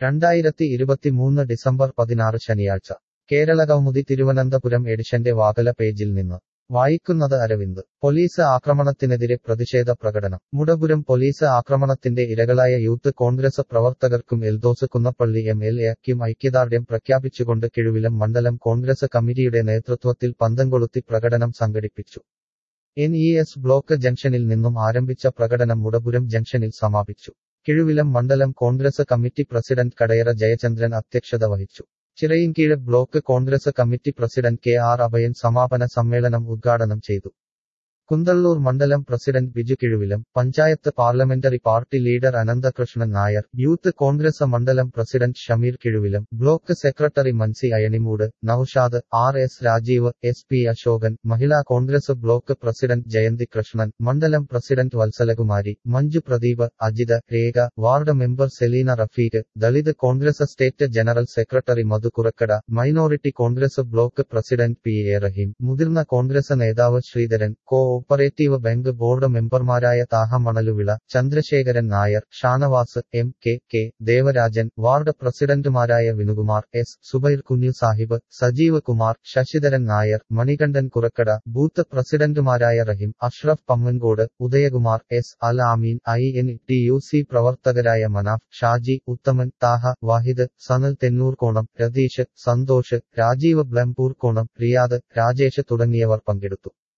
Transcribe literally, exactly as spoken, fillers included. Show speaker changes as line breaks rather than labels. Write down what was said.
രണ്ടായിരത്തി ഇരുപത്തിമൂന്ന് ഡിസംബർ പതിനാറ് ശനിയാഴ്ച കേരളകൗമുദി തിരുവനന്തപുരം എഡിഷന്റെ വാകല പേജിൽ നിന്ന് വായിക്കുന്നത് അരവിന്ദ്. പോലീസ് ആക്രമണത്തിനെതിരെ പ്രതിഷേധ പ്രകടനം. മുടപുരം പോലീസ് ആക്രമണത്തിന്റെ ഇരകളായ യൂത്ത് കോൺഗ്രസ് പ്രവർത്തകർക്കും എൽദോസ് കുന്നപ്പള്ളി എം എൽ എക്കും ഐക്യദാർഢ്യം പ്രഖ്യാപിച്ചുകൊണ്ട് കിഴുവിലം മണ്ഡലം കോൺഗ്രസ് കമ്മിറ്റിയുടെ നേതൃത്വത്തിൽ പന്തംകൊളുത്തി പ്രകടനം സംഘടിപ്പിച്ചു. എൻ ഇ എസ് ബ്ലോക്ക് ജംഗ്ഷനിൽ നിന്നും ആരംഭിച്ച പ്രകടനം മുടപുരം ജംഗ്ഷനിൽ സമാപിച്ചു. കിഴുവിലം മണ്ഡലം കോൺഗ്രസ് കമ്മിറ്റി പ്രസിഡന്റ് കടയറ ജയചന്ദ്രൻ അധ്യക്ഷത വഹിച്ചു. Chirayinkeezhu block Congress committee president K R Abhayan സമാപന സമ്മേളനം ഉദ്ഘാടനം ചെയ്തു. കുന്തള്ളൂർ മണ്ഡലം president Biju Kizhuvilam, panchayat parliamentary party leader Ananthakrishnan Nair, youth Congress മണ്ഡലം president Shameer Kizhuvilam, block secretary Mansi Ayanimoodu, Noushad, R S Rajeev, S P Asokan, Mahila Congress block president Jayanthi Krishnan, മണ്ഡലം president Vatsalakumari, Manju Pradeep, Ajitha, Rekha, ward member Selina Rafeeq, Dalit Congress state general secretary Madhu Kurakkada, minority Congress block president P A Raheem, മുതിർന്ന കോൺഗ്രസ് നേതാവ് Sreedharan, co operative bank board മെമ്പർമാരായ Thaha Manaluvila, Chandrasekharan Nair, Shanavas, M K K Devarajan, ward പ്രസിഡന്റുമാരായ Vinukumar S, Subair Kunju Sahib, Sajeev Kumar, Sasidharan Nair, Manikandan Kurakkada, booth പ്രസിഡന്റുമാരായ Raheem, Ashraf Pammankode, Udayakumar S, Al Ameen, I N T U C പ്രവർത്തകരായ Manaf, Shaji, Uthaman, Thaha, Wahid, Sanal Thennoorkonam, Ratheesh, Santhosh, Rajeev Blampoorkonam, Riyadh, Rajesh തുടങ്ങിയവർ പങ്കെടുത്തു.